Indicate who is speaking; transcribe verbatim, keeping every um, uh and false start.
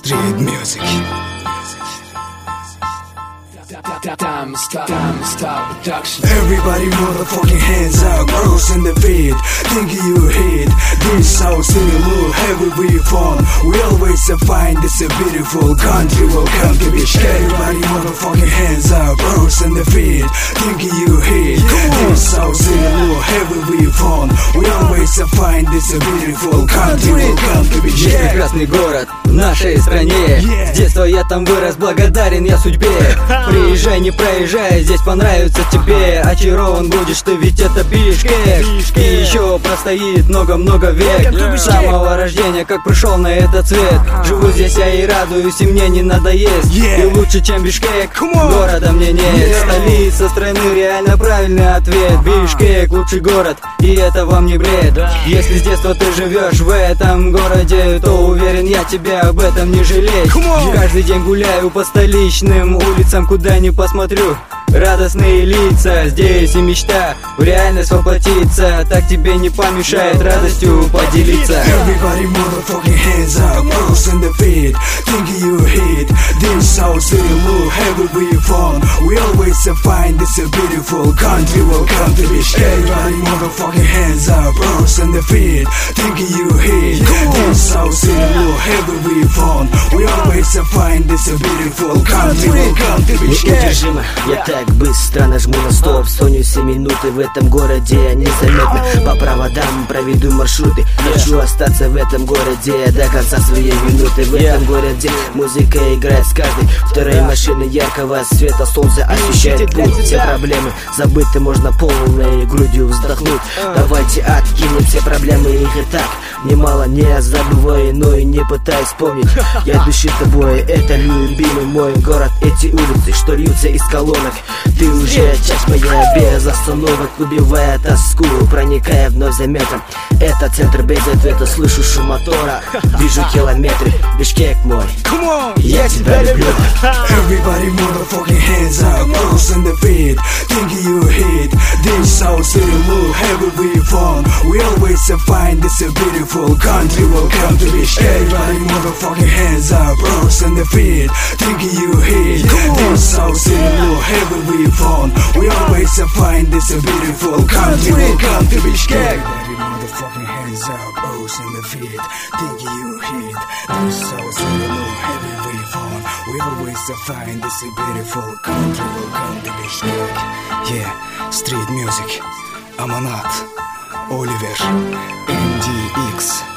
Speaker 1: Street music. Everybody motherfucking hands up, girls in the beat. Think you hit this house in the mood, heavy we fun. We always find this a beautiful country. Welcome to Bishkek. Everybody motherfucking hands up, girls in the beat. Think you hit this house in the mood, heavy we fun. We always find this a beautiful country. Welcome to Bishkek.
Speaker 2: Есть прекрасный город в нашей стране. С детства я там вырос, благодарен я судьбе. Приезжай, не проезжай, здесь понравится тебе. Очарован будешь ты, ведь это Бишкек. И еще простоит много-много век. С самого рождения, как пришел на этот свет. Живу здесь я и радуюсь, и мне не надоест. И лучше, чем Бишкек, города мне нет. Столица страны, реально правильный ответ. Бишкек лучший город, и это вам не бред. Если с детства ты живешь в этом городе, то уверен я, тебя об этом не жалеть. Каждый день гуляю по столичным улицам, куда ни посмотрю. Радостные лица, здесь и мечта в реальность воплотиться. Так тебе не помешает радостью поделиться.
Speaker 1: Everybody motherfucking hands up, girls in the beat. Think you hit this house in the mood, heavy we fun. We always find this a beautiful country. Welcome to Bishkek. Everybody motherfucking hands up, girls in the beat. Think you hit this house in the mood, heavy we fun. We always find this a beautiful country. Welcome to Bishkek.
Speaker 3: Неудержимо, я так быстро нажму на стоп. Стоню все минуты в этом городе незаметно. По проводам проведу маршруты. Хочу остаться в этом городе до конца своей минуты. В этом городе музыка играет с каждой второй машины яркого света. Солнце освещает путь. Все проблемы забыты, можно полной грудью вздохнуть. Давайте откинем все проблемы, их и так немало. Не забывай, но и не пытаюсь вспомнить. Я дышу тобой, это любимый мой город. Эти улицы, что льются из колонок. Ты уже часть моя, без остановок, убивая тоску, проникая вновь заметом. Это центр без ответа, слышу шум мотора. Вижу километры, Бишкек мой, я тебя люблю.
Speaker 1: Everybody motherfucking hands up, girls in the beat. Think you hit this house in the mood, heavy we fun. We always find this a beautiful country. Welcome to Bishkek. Everybody motherfucking hands up, girls in the beat. Think you hit this house in the mood, heavy we fun. We always find this a beautiful country. Welcome to Bishkek. Everybody motherfucking hands up, girls in the beat. Think you hit this house in the mood, heavy we fun. We always find this a beautiful country. Welcome to Bishkek. Yeah, street music. Amanat, Oliver, M D X.